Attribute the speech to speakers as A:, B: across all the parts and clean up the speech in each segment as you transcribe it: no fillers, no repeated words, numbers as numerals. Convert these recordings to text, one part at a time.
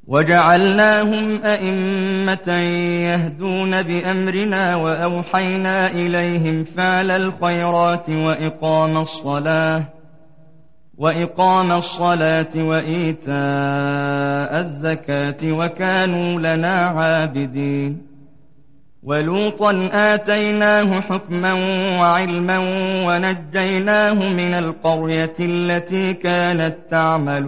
A: وجعلناهم أئمة يهدون بأمرنا وأوحينا إليهم فعل الخيرات وإقام الصلاة وإيتاء الزكاة وكانوا لنا عابدين. ولوطا آتيناه حكما وعلما ونجيناه من القرية التي كانت تعمل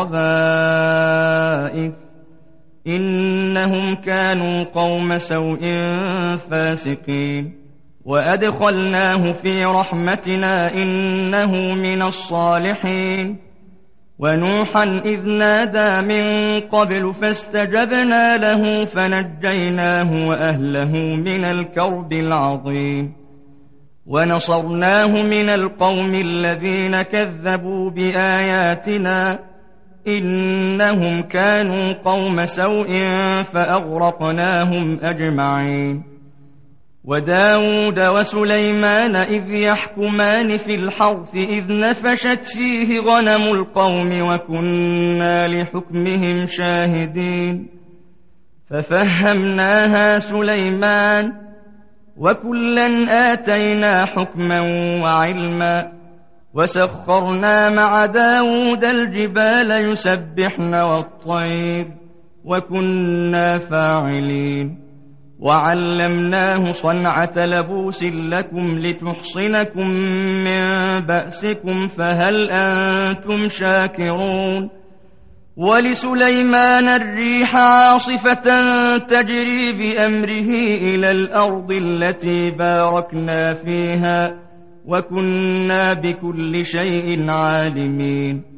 A: الخبائث إنهم كانوا قوم سوء فاسقين. وأدخلناه في رحمتنا إنه من الصالحين. ونوحا إذ نادى من قبل فاستجبنا له فنجيناه وأهله من الكرب العظيم. ونصرناه من القوم الذين كذبوا بآياتنا إنهم كانوا قوم سوء فأغرقناهم أجمعين. وداود وسليمان إذ يحكمان في الحرث إذ نفشت فيه غنم القوم وكنا لحكمهم شاهدين. ففهمناها سليمان وكلا آتينا حكما وعلما وسخرنا مع داود الجبال يسبحن والطير وكنا فاعلين. وعلمناه صنعة لبوس لكم لتحصنكم من بأسكم فهل أنتم شاكرون. ولسليمان الريح عاصفة تجري بأمره إلى الأرض التي باركنا فيها وكنا بكل شيء عالمين.